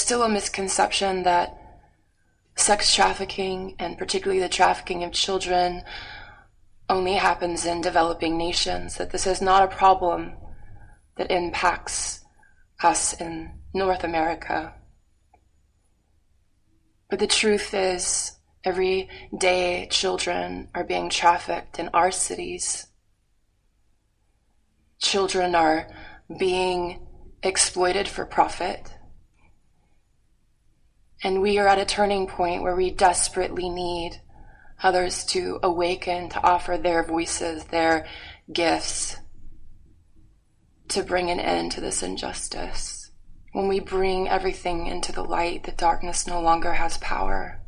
still a misconception that sex trafficking, and particularly the trafficking of children, only happens in developing nations, that this is not a problem that impacts us in North America. But the truth is, every day children are being trafficked in our cities. Children are being exploited for profit. And we are at a turning point where we desperately need others to awaken, to offer their voices, their gifts, to bring an end to this injustice. When we bring everything into the light, the darkness no longer has power.